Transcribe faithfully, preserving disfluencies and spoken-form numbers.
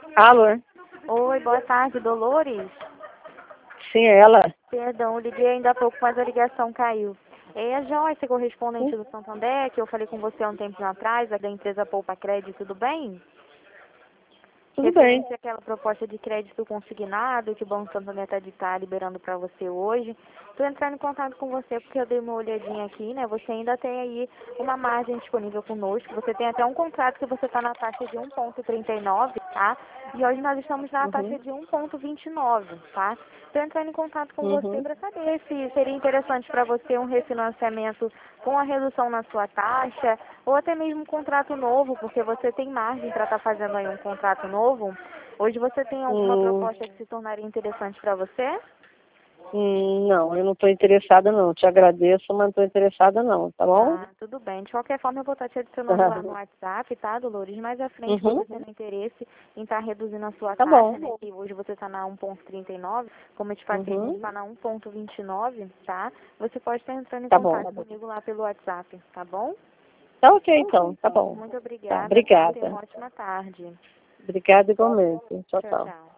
Alô? Oi, boa tarde, Dolores. Sim, é ela. Perdão, eu liguei ainda há pouco, mas a ligação caiu. É a Joyce, correspondente do Santander, que eu falei com você há um tempo atrás, da empresa Poupa Crédito, tudo bem? Tudo bem. Referente àquela proposta de crédito consignado que o Banco Santander está tá liberando para você hoje. Estou entrando em contato com você porque eu dei uma olhadinha aqui, né? Você ainda tem aí uma margem disponível conosco. Você tem até um contrato que você está na taxa de um ponto trinta e nove, tá? E hoje nós estamos na taxa Uhum. de um ponto vinte e nove, tá? Estou entrando em contato com você Uhum. para saber se seria interessante para você um refinanciamento com a redução na sua taxa ou até mesmo um contrato novo, porque você tem margem para estar fazendo aí um contrato novo. Hoje você tem alguma Hum, proposta que se tornaria interessante para você? hum, não, eu não estou interessada não. Te agradeço, mas não estou interessada não, tá bom? Ah, tudo bem. De qualquer forma, eu vou estar te adicionando lá no WhatsApp, tá, Dolores? Mais à frente, Uhum. você tendo interesse em estar reduzindo a sua Tá taxa, bom. né? Que hoje você está na um ponto trinta e nove, como eu te passei, a gente Uhum. está na um ponto vinte e nove, tá? Você pode estar entrando em Tá bom. contato comigo lá pelo WhatsApp, tá bom? Tá ok então, tá bom. Muito Tá, obrigada, tá? Tenha obrigada. uma ótima tarde. Obrigada igualmente. Tchau, Tchau, tchau. tchau.